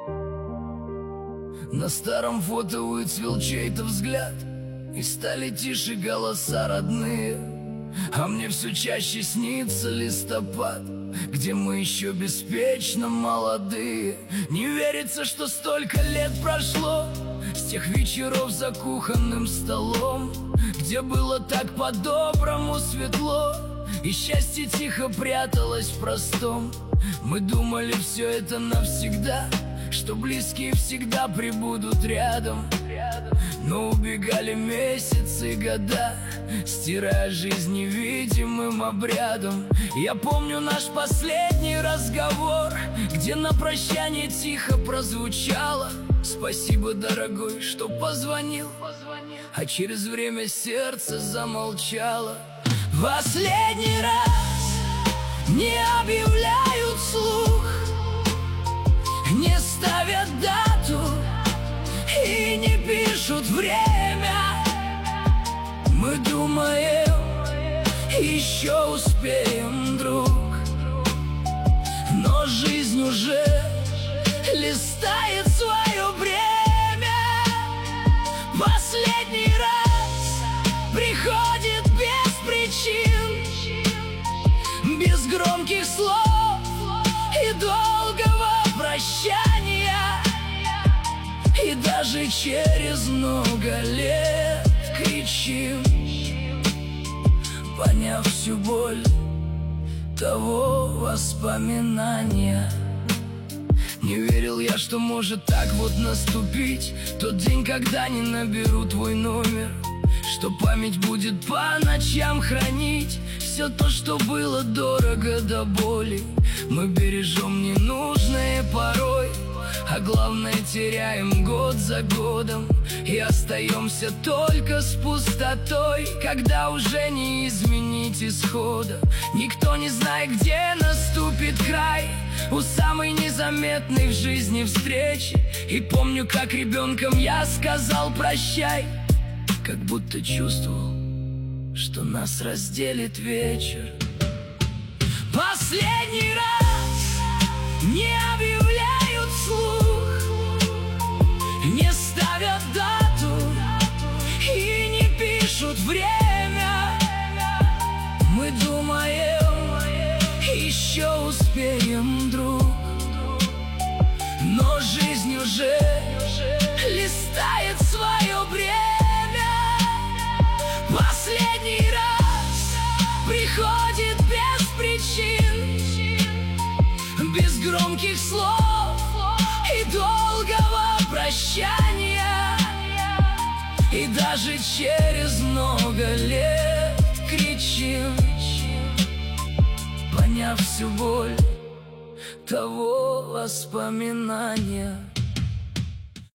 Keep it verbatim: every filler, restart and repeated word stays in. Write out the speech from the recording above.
На старом фото выцвел чей-то взгляд, и стали тише голоса родные. А мне все чаще снится листопад, где мы еще беспечно молодые. Не верится, что столько лет прошло с тех вечеров за кухонным столом, где было так по-доброму светло, и счастье тихо пряталось в простом. Мы думали, все это навсегда, что близкие всегда прибудут рядом. Но убегали месяцы и года, стирая жизнь невидимым обрядом. Я помню наш последний разговор, где на прощание тихо прозвучало: спасибо, дорогой, что позвонил. А через время сердце замолчало. Последний раз не объявляют вслух, не ставят дату и не пишут время. Мы думаем, еще успеем, друг, но жизнь уже листает свое бремя. Последний раз приходит без причин, без громких слов и долгого прощания. И даже через много лет кричим, поняв всю боль того воспоминания. Не верил я, что может так вот наступить тот день, когда не наберу твой номер, что память будет по ночам хранить все то, что было дорого до боли. Мы бережем ненужное порой, а главное теряем год за годом, и остаемся только с пустотой, когда уже не изменить исхода. Никто не знает, где наступит край у самой незаметной в жизни встречи. И помню, как ребенком я сказал прощай, как будто чувствовал, что нас разделит вечер. Последний раз не объявляют вслух, не ставят дату и не пишут время. Мы думаем, еще успеем, друг, но жизнь уже листает свое бремя. Последний раз приходит без причин, без громких слов и долгого прощания. И даже через много лет кричим, поняв всю боль того воспоминания.